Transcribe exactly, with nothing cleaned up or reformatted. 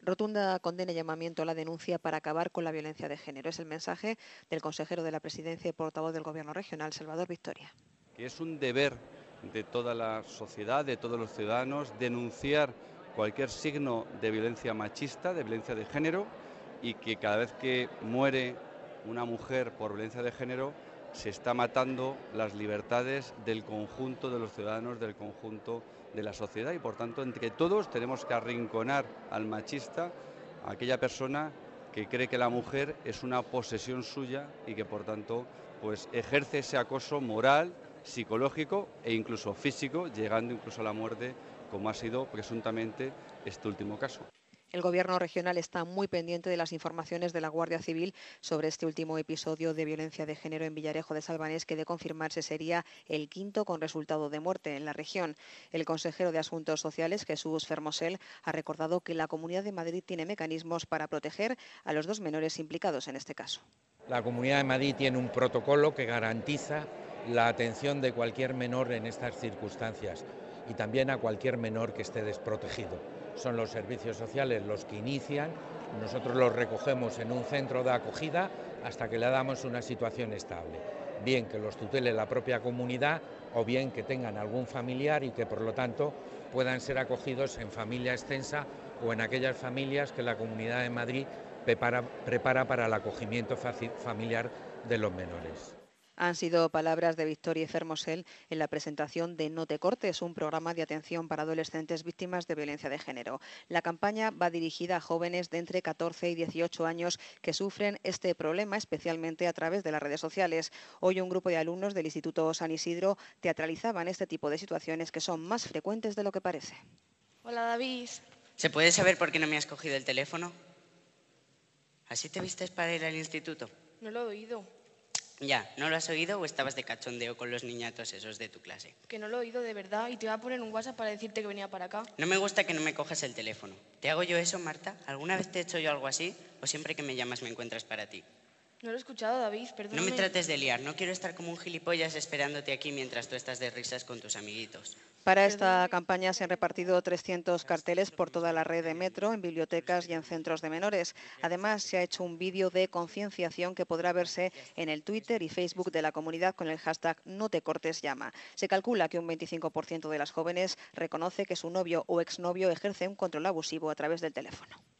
Rotunda condena y llamamiento a la denuncia para acabar con la violencia de género. Es el mensaje del consejero de la Presidencia y portavoz del Gobierno regional, Salvador Victoria. Que es un deber de toda la sociedad, de todos los ciudadanos, denunciar cualquier signo de violencia machista, de violencia de género, y que cada vez que muere una mujer por violencia de género se está matando las libertades del conjunto de los ciudadanos, del conjunto de la sociedad, y por tanto entre todos tenemos que arrinconar al machista, a aquella persona que cree que la mujer es una posesión suya y que por tanto pues ejerce ese acoso moral, psicológico e incluso físico, llegando incluso a la muerte, como ha sido presuntamente este último caso. El Gobierno regional está muy pendiente de las informaciones de la Guardia Civil sobre este último episodio de violencia de género en Villarejo de Salvanés, que de confirmarse sería el quinto con resultado de muerte en la región. El consejero de Asuntos Sociales, Jesús Fermosel, ha recordado que la Comunidad de Madrid tiene mecanismos para proteger a los dos menores implicados en este caso. La Comunidad de Madrid tiene un protocolo que garantiza la atención de cualquier menor en estas circunstancias y también a cualquier menor que esté desprotegido. Son los servicios sociales los que inician, nosotros los recogemos en un centro de acogida hasta que le damos una situación estable, bien que los tutele la propia comunidad o bien que tengan algún familiar y que por lo tanto puedan ser acogidos en familia extensa o en aquellas familias que la Comunidad de Madrid prepara, prepara para el acogimiento familiar de los menores. Han sido palabras de Victoria Fermosel en la presentación de No te cortes, un programa de atención para adolescentes víctimas de violencia de género. La campaña va dirigida a jóvenes de entre catorce y dieciocho años que sufren este problema, especialmente a través de las redes sociales. Hoy un grupo de alumnos del Instituto San Isidro teatralizaban este tipo de situaciones que son más frecuentes de lo que parece. Hola, David. ¿Se puede saber por qué no me has cogido el teléfono? ¿Así te vistes para ir al instituto? No lo he oído. Ya, ¿no lo has oído o estabas de cachondeo con los niñatos esos de tu clase? Que no lo he oído de verdad y te iba a poner un WhatsApp para decirte que venía para acá. No me gusta que no me cojas el teléfono. ¿Te hago yo eso, Marta? ¿Alguna vez te he hecho yo algo así? ¿O siempre que me llamas me encuentras para ti? No lo he escuchado, David, perdóname. No me trates de liar. No quiero estar como un gilipollas esperándote aquí mientras tú estás de risas con tus amiguitos. Para esta campaña se han repartido trescientos carteles por toda la red de metro, en bibliotecas y en centros de menores. Además, se ha hecho un vídeo de concienciación que podrá verse en el Twitter y Facebook de la comunidad con el hashtag No te cortes llama. Se calcula que un veinticinco por ciento de las jóvenes reconoce que su novio o exnovio ejerce un control abusivo a través del teléfono.